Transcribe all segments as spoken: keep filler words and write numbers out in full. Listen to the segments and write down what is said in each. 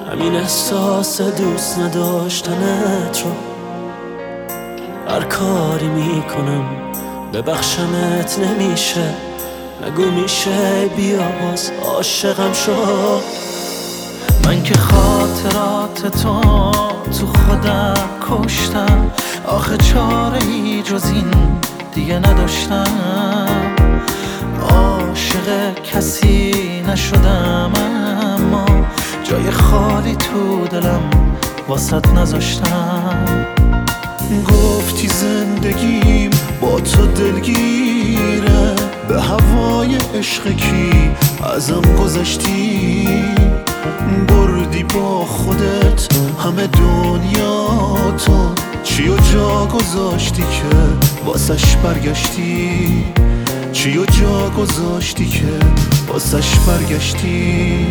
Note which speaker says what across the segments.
Speaker 1: همین احساس دوست نداشتنت رو هر کاری میکنم ببخشمت نمیشه. نگو میشه بیا باز عاشقم شو.
Speaker 2: من که خاطرات تو تو خودم کشتم، آخه چاره ای جز این دیگه نداشتم. عاشق کسی نشدم اما جای خالی تو دلم واسط نذاشتم. گفتی زندگیم با تو دلگیره، به هوای عشق کی ازم گذشتی. بردی با خودت همه دنیا تو، چی و جا گذاشتی که واسش برگشتی. چی و جا گذاشتی که واسش برگشتی.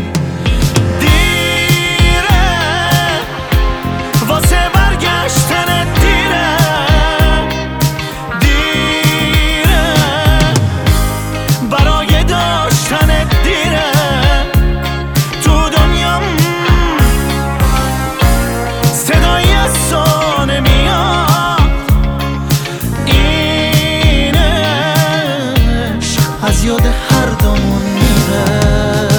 Speaker 2: دیره واسه برگشتن دیره، دیره برای داشتن دیره. تو دنیام صدای از تو نمیاد، این عشق از یاد هر دومون میره.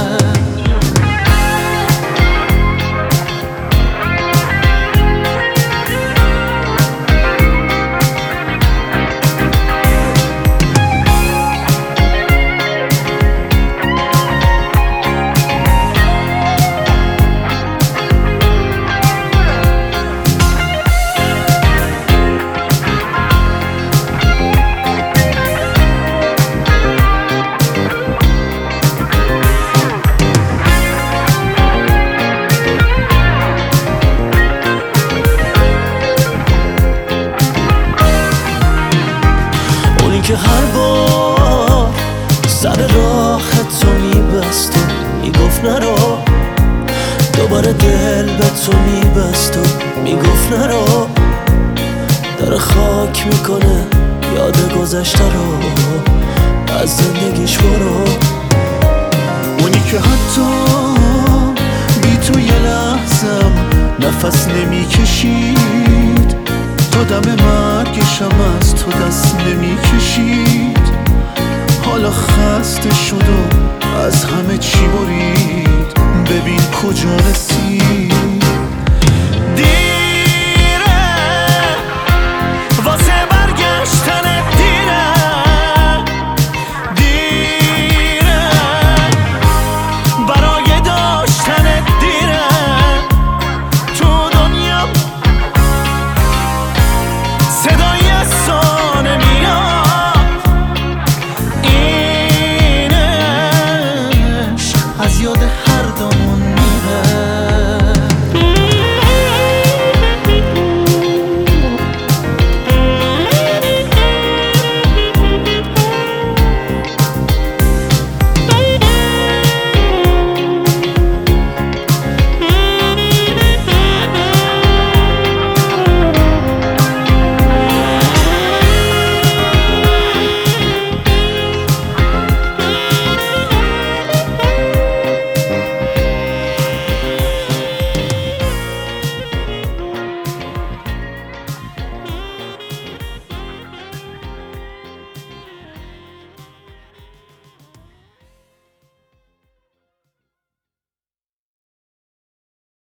Speaker 1: که هر بار سر راه تو میبست و میگفت نرو، دوباره دل به تو میبست و میگفت نرو. داره خاک میکنه یاد گذشته رو، از زندگیش برو.
Speaker 2: اونی که حتی بی تو یه لحظم نفس نمیکشید، تا دم مرگشم از تو دست نمیکشید. حالا خسته شد و از همه چی برید، ببین کجا رسید.